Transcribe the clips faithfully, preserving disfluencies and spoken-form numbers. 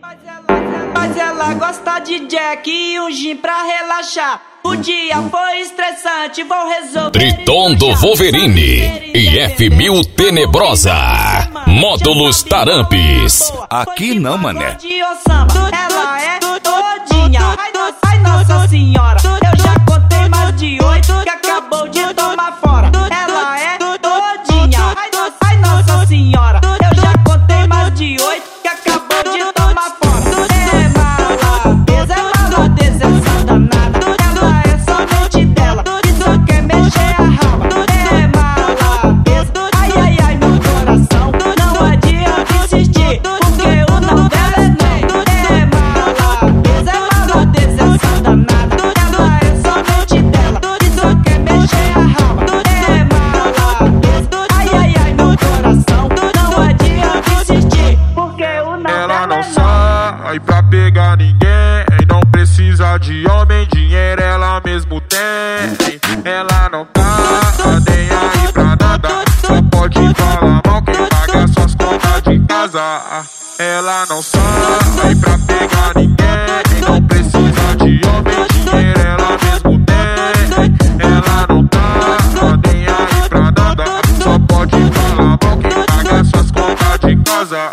Mas ela gosta de Jack e um gin pra relaxar. O dia foi estressante, vou resolver. Triton do Wolverine e F mil Tenebrosa. Módulos Tarampes. Aqui não, mané. Ela é todinha. Ai, nossa senhora. Eu já contei mais de oito que acabou de tomar fora. Ela é todinha. Ai, nossa senhora. Eu já contei mais de oito que acabou de tomar fora. É maladeza, é maladeza, essa danada. Ela é somente dela e só quer mexer a raba. É maladeza, ai, ai, ai, meu coração. Não adianta insistir, porque o não dela é não. É maladeza, é maladeza, essa danada. Ela é somente dela e só quer mexer a raba. É maladeza, ai, ai, ai, meu coração. Não adianta insistir, porque o não Ela dela não é sai pra pegar ninguém, não precisa de homem, dinheiro ela mesmo tem. Ela não tá nem aí pra nada, só pode falar mal quem paga suas contas de casa. Ela não sai pra pegar ninguém, não precisa de homem, dinheiro ela mesmo tem. Ela não tá nem aí pra nada, só pode falar mal quem paga suas contas de casa.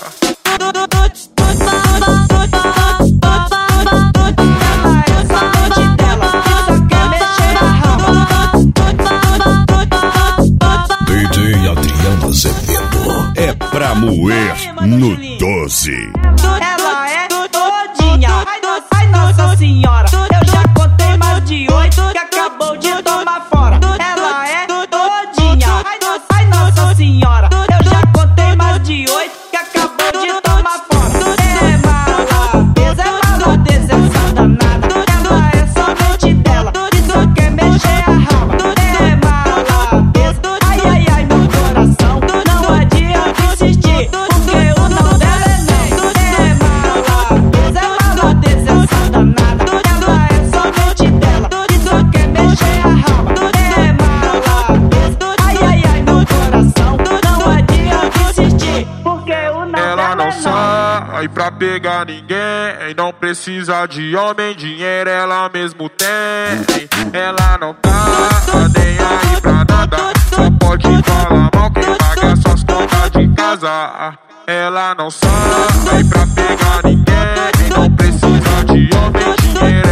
D J Adriano Azevedo é pra moer no doze. Ela é todinha. Ai, nossa senhora. Eu já contei mais de oito que acabou de tomar fora. Ela é todinha. Ai, nossa senhora. Eu já contei mais de oito que acabou de tomar fora. É maladeza, é maladeza, essa danada. Ela é somente dela e só quer mexer a raba. É maladeza, ai, ai, ai, meu coração. Não adianta insistir, porque o não dela é não. É maladeza, é maladeza, essa danada. Ela é somente dela e só quer mexer a raba. É maladeza, ai, ai, ai, meu coração. Não adianta insistir, porque o não Ela dela não é não. sai pra pegar ninguém, não precisa de homem, dinheiro ela mesmo tem. Ela não tá nem aí pra nada, só pode falar mal quem paga suas contas de casa. Ela não sai pra pegar ninguém, não precisa de homem, dinheiro